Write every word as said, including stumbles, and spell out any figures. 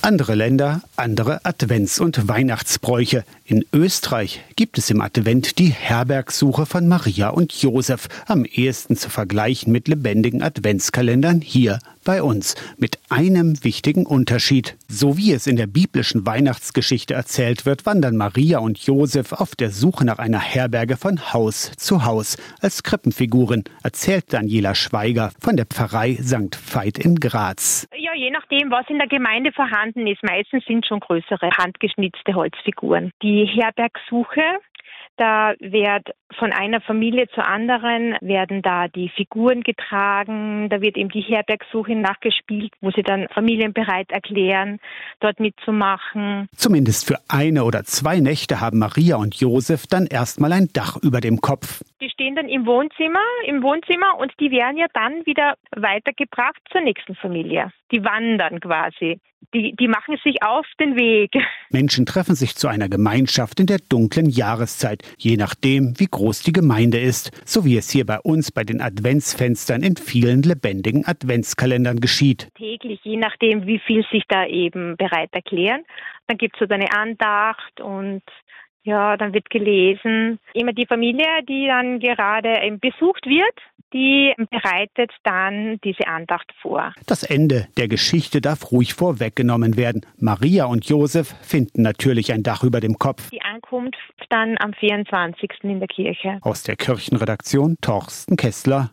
Andere Länder, andere Advents- und Weihnachtsbräuche. In Österreich gibt es im Advent die Herbergsuche von Maria und Josef, am ehesten zu vergleichen mit lebendigen Adventskalendern hier bei uns, mit einem wichtigen Unterschied. So wie es in der biblischen Weihnachtsgeschichte erzählt wird, wandern Maria und Josef auf der Suche nach einer Herberge von Haus zu Haus. Als Krippenfiguren, erzählt Daniela Schweiger von der Pfarrei Sankt Veit in Graz. Ja, je nachdem, was in der Gemeinde vorhanden ist. Meistens sind schon größere, handgeschnitzte Holzfiguren. Die Herbergsuche, da wird von einer Familie zur anderen, werden da die Figuren getragen. Da wird eben die Herbergsuche nachgespielt, wo sie dann Familien bereit erklären, dort mitzumachen. Zumindest für eine oder zwei Nächte haben Maria und Josef dann erstmal ein Dach über dem Kopf. Die stehen dann im Wohnzimmer, im Wohnzimmer und die werden ja dann wieder weitergebracht zur nächsten Familie. Die wandern quasi. Die, die machen sich auf den Weg. Menschen treffen sich zu einer Gemeinschaft in der dunklen Jahreszeit, je nachdem, wie groß die Gemeinde ist, so wie es hier bei uns bei den Adventsfenstern in vielen lebendigen Adventskalendern geschieht. Täglich, je nachdem, wie viel sich da eben bereit erklären. Dann gibt es so eine Andacht und ja, dann wird gelesen. Immer die Familie, die dann gerade besucht wird, die bereitet dann diese Andacht vor. Das Ende der Geschichte darf ruhig vorweggenommen werden. Maria und Josef finden natürlich ein Dach über dem Kopf. Die Ankunft dann am vierundzwanzigsten in der Kirche. Aus der Kirchenredaktion Torsten Kessler.